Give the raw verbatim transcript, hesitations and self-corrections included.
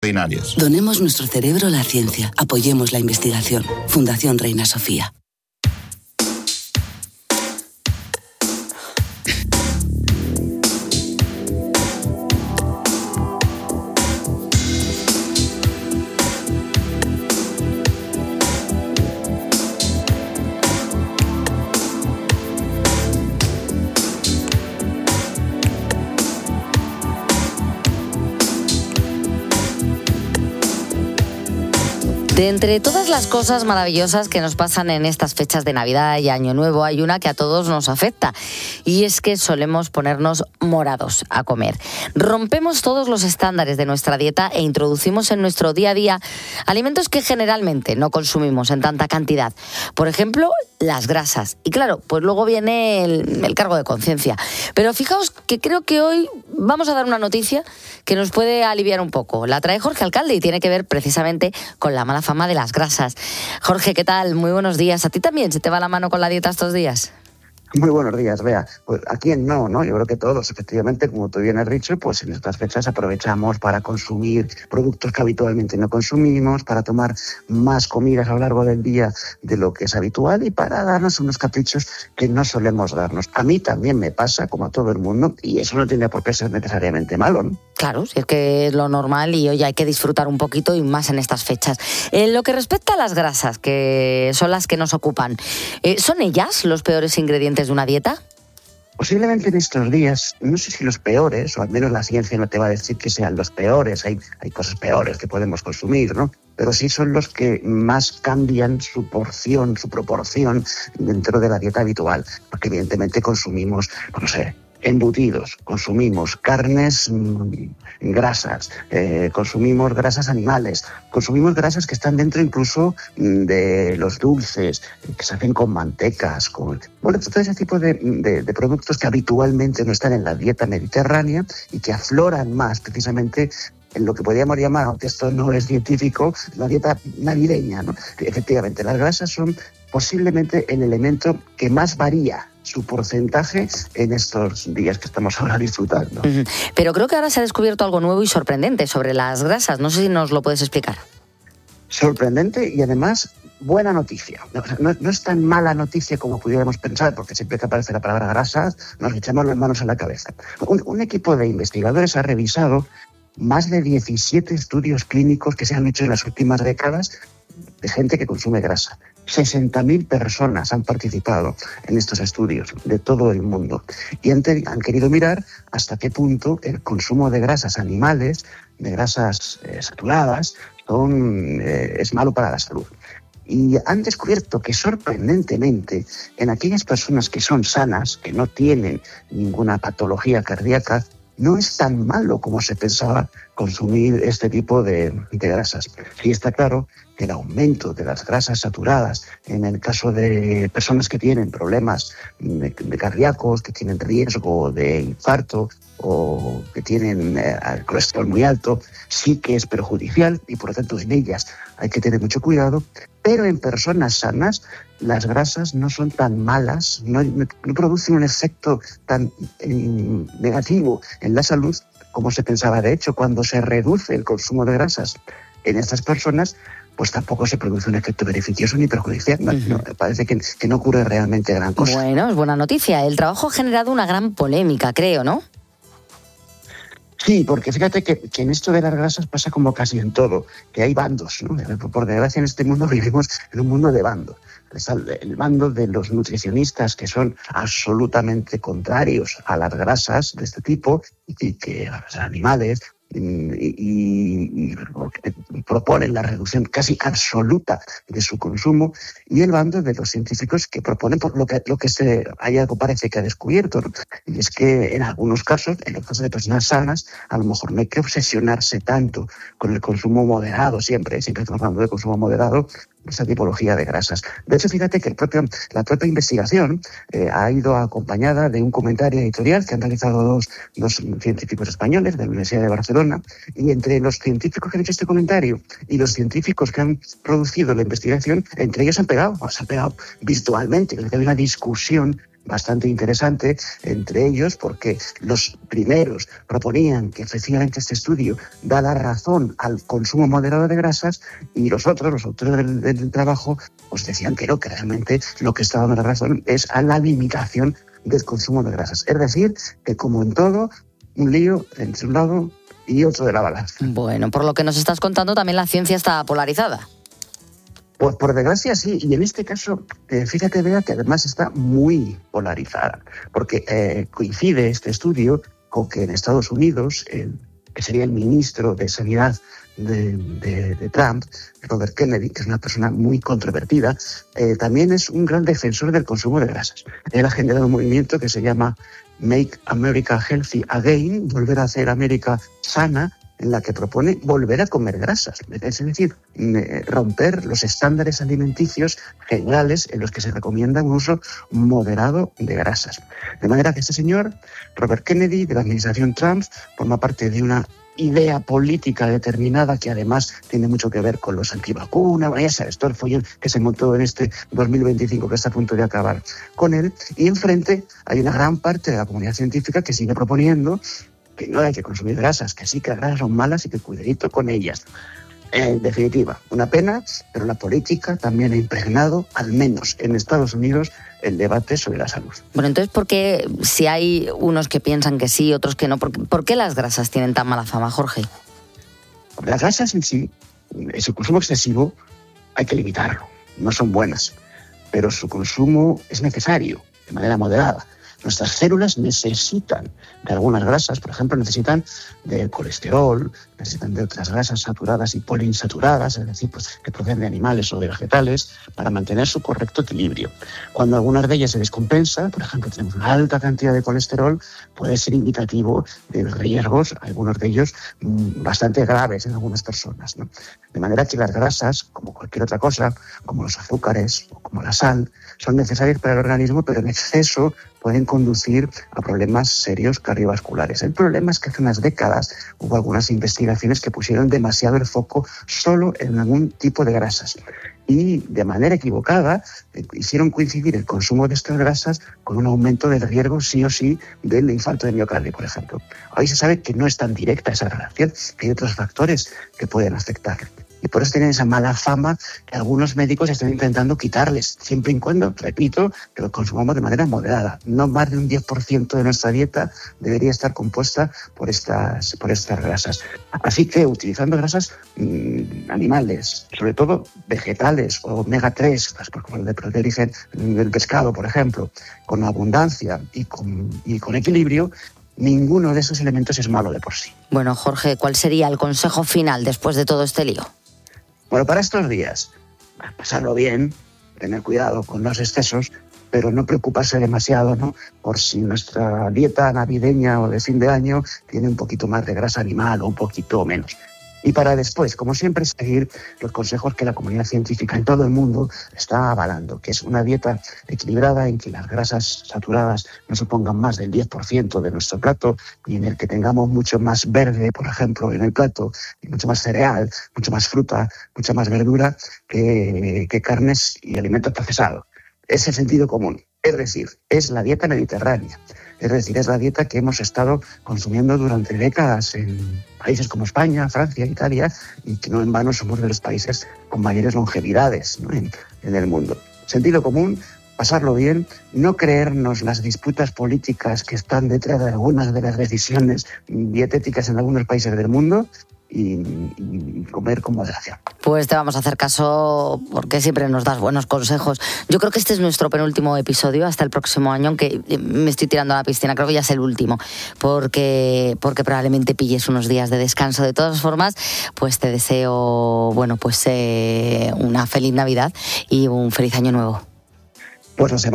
extraordinarios. Donemos nuestro cerebro a la ciencia. Apoyemos la investigación. Fundación Reina Sofía. De entre todas las cosas maravillosas que nos pasan en estas fechas de Navidad y Año Nuevo, hay una que a todos nos afecta, y es que solemos ponernos morados a comer. Rompemos todos los estándares de nuestra dieta e introducimos en nuestro día a día alimentos que generalmente no consumimos en tanta cantidad. Por ejemplo, las grasas. Y claro, pues luego viene el, el cargo de conciencia. Pero fijaos que creo que hoy vamos a dar una noticia que nos puede aliviar un poco. La trae Jorge Alcalde y tiene que ver precisamente con la mala fama de las grasas. Jorge, ¿qué tal? Muy buenos días. ¿A ti también se te va la mano con la dieta estos días? Muy buenos días, Bea. Pues a quién no, ¿no? Yo creo que todos, efectivamente, como tú bien has dicho, pues en estas fechas aprovechamos para consumir productos que habitualmente no consumimos, para tomar más comidas a lo largo del día de lo que es habitual y para darnos unos caprichos que no solemos darnos. A mí también me pasa, como a todo el mundo, y eso no tiene por qué ser necesariamente malo, ¿no? Claro, si es que es lo normal y hoy hay que disfrutar un poquito y más en estas fechas. En lo que respecta a las grasas, que son las que nos ocupan, eh, ¿son ellas los peores ingredientes de una dieta? Posiblemente en estos días, no sé si los peores, o al menos la ciencia no te va a decir que sean los peores, hay, hay cosas peores que podemos consumir, ¿no? Pero sí son los que más cambian su porción, su proporción dentro de la dieta habitual, porque evidentemente consumimos, pues no sé, embutidos, consumimos carnes mmm, grasas, eh, consumimos grasas animales, consumimos grasas que están dentro incluso de los dulces, que se hacen con mantecas, con bueno, todo ese tipo de, de, de productos que habitualmente no están en la dieta mediterránea y que afloran más precisamente en lo que podríamos llamar, aunque esto no es científico, la dieta navideña, ¿no? Efectivamente, las grasas son posiblemente el elemento que más varía su porcentaje en estos días que estamos ahora disfrutando. Uh-huh. Pero creo que ahora se ha descubierto algo nuevo y sorprendente sobre las grasas. No sé si nos lo puedes explicar. Sorprendente y además buena noticia. No, no, no es tan mala noticia como pudiéramos pensar, porque siempre que aparece la palabra grasas nos echamos las manos a la cabeza. Un, un equipo de investigadores ha revisado más de diecisiete estudios clínicos que se han hecho en las últimas décadas de gente que consume grasa. sesenta mil personas han participado en estos estudios de todo el mundo y han, te, han querido mirar hasta qué punto el consumo de grasas animales, de grasas eh, saturadas, son, eh, es malo para la salud. Y han descubierto que sorprendentemente en aquellas personas que son sanas, que no tienen ninguna patología cardíaca, no es tan malo como se pensaba consumir este tipo de, de grasas. Sí está claro que el aumento de las grasas saturadas, en el caso de personas que tienen problemas de, de cardíacos, que tienen riesgo de infarto o que tienen eh, el colesterol muy alto, sí que es perjudicial y por lo tanto en ellas hay que tener mucho cuidado. Pero en personas sanas las grasas no son tan malas, no, no, no producen un efecto tan eh, negativo en la salud como se pensaba. De hecho, cuando se reduce el consumo de grasas en estas personas, pues tampoco se produce un efecto beneficioso ni perjudicial. No, uh-huh. no, parece que, que no ocurre realmente gran cosa. Bueno, es buena noticia. El trabajo ha generado una gran polémica, creo, ¿no? Sí, porque fíjate que, que en esto de las grasas pasa como casi en todo, que hay bandos, ¿no? Por desgracia en este mundo vivimos en un mundo de bandos. Está el bando de los nutricionistas que son absolutamente contrarios a las grasas de este tipo y que a los animales y, y, y proponen la reducción casi absoluta de su consumo, y el bando de los científicos que proponen por lo que, lo que se, hay algo parece que ha descubierto, ¿no? Y es que en algunos casos, en los casos de personas sanas, a lo mejor no hay que obsesionarse tanto con el consumo moderado, siempre, siempre estamos hablando de consumo moderado, esa tipología de grasas. De hecho, fíjate que el propio, la propia investigación eh, ha ido acompañada de un comentario editorial que han realizado dos, dos científicos españoles de la Universidad de Barcelona, y entre los científicos que han hecho este comentario y los científicos que han producido la investigación, entre ellos han pegado, se han pegado virtualmente, que hay una discusión bastante interesante, entre ellos porque los primeros proponían que efectivamente este estudio da la razón al consumo moderado de grasas, y los otros, los autores del, del trabajo, pues decían que no, que realmente lo que está dando la razón es a la limitación del consumo de grasas. Es decir, que como en todo, un lío entre un lado y otro de la balanza. Bueno, por lo que nos estás contando, también la ciencia está polarizada. Pues por desgracia sí, y en este caso, eh, fíjate, Bea, que además está muy polarizada, porque eh, coincide este estudio con que en Estados Unidos, el, que sería el ministro de Sanidad de, de, de Trump, Robert Kennedy, que es una persona muy controvertida, eh, también es un gran defensor del consumo de grasas. Él ha generado un movimiento que se llama Make America Healthy Again, volver a hacer América sana, en la que propone volver a comer grasas, es decir, romper los estándares alimenticios generales en los que se recomienda un uso moderado de grasas. De manera que este señor, Robert Kennedy, de la administración Trump, forma parte de una idea política determinada que además tiene mucho que ver con los antivacunas, bueno, ya sabes, todo el follón que se montó en este dos mil veinticinco que está a punto de acabar con él, y enfrente hay una gran parte de la comunidad científica que sigue proponiendo que no hay que consumir grasas, que sí que las grasas son malas y que cuidadito con ellas. En definitiva, una pena, pero la política también ha impregnado, al menos en Estados Unidos, el debate sobre la salud. Bueno, entonces, ¿por qué, si hay unos que piensan que sí, otros que no, por qué, por qué las grasas tienen tan mala fama, Jorge? Las grasas en sí, su consumo excesivo, hay que limitarlo. No son buenas, pero su consumo es necesario, de manera moderada. Nuestras células necesitan de algunas grasas, por ejemplo, necesitan del colesterol, necesitan de otras grasas saturadas y poliinsaturadas, es decir, pues, que proceden de animales o de vegetales, para mantener su correcto equilibrio. Cuando algunas de ellas se descompensa, por ejemplo, tenemos una alta cantidad de colesterol, puede ser indicativo de riesgos, algunos de ellos mmm, bastante graves en algunas personas, ¿no? De manera que las grasas, como cualquier otra cosa, como los azúcares o como la sal, son necesarias para el organismo, pero en exceso pueden conducir a problemas serios cardiovasculares. El problema es que hace unas décadas hubo algunas investigaciones que pusieron demasiado el foco solo en algún tipo de grasas y de manera equivocada eh, hicieron coincidir el consumo de estas grasas con un aumento del riesgo sí o sí del infarto de miocardio, por ejemplo. Hoy se sabe que no es tan directa esa relación, que hay otros factores que pueden afectar. Y por eso tienen esa mala fama que algunos médicos están intentando quitarles, siempre y cuando, repito, que lo consumamos de manera moderada. No más de un diez por ciento de nuestra dieta debería estar compuesta por estas, por estas grasas. Así que utilizando grasas mmm, animales, sobre todo vegetales o omega tres, como el de origen del pescado, por ejemplo, con abundancia y con, y con equilibrio, ninguno de esos elementos es malo de por sí. Bueno, Jorge, ¿cuál sería el consejo final después de todo este lío? Bueno, para estos días, pasarlo bien, tener cuidado con los excesos, pero no preocuparse demasiado, ¿no?, por si nuestra dieta navideña o de fin de año tiene un poquito más de grasa animal o un poquito menos. Y para después, como siempre, seguir los consejos que la comunidad científica en todo el mundo está avalando, que es una dieta equilibrada en que las grasas saturadas no supongan más del diez por ciento de nuestro plato y en el que tengamos mucho más verde, por ejemplo, en el plato, y mucho más cereal, mucho más fruta, mucha más verdura que, que carnes y alimentos procesados. Es el sentido común. Es decir, es la dieta mediterránea. Es decir, es la dieta que hemos estado consumiendo durante décadas en países como España, Francia, Italia, y que no en vano somos de los países con mayores longevidades, ¿no?, en, en el mundo. Sentido común, pasarlo bien, no creernos las disputas políticas que están detrás de algunas de las decisiones dietéticas en algunos países del mundo, Y, y comer con moderación. Pues te vamos a hacer caso porque siempre nos das buenos consejos. Yo creo que este es nuestro penúltimo episodio hasta el próximo año, aunque me estoy tirando a la piscina, creo que ya es el último, porque, porque probablemente pilles unos días de descanso. De todas formas, pues te deseo, bueno, pues eh, una feliz Navidad y un feliz año nuevo. Pues no sé.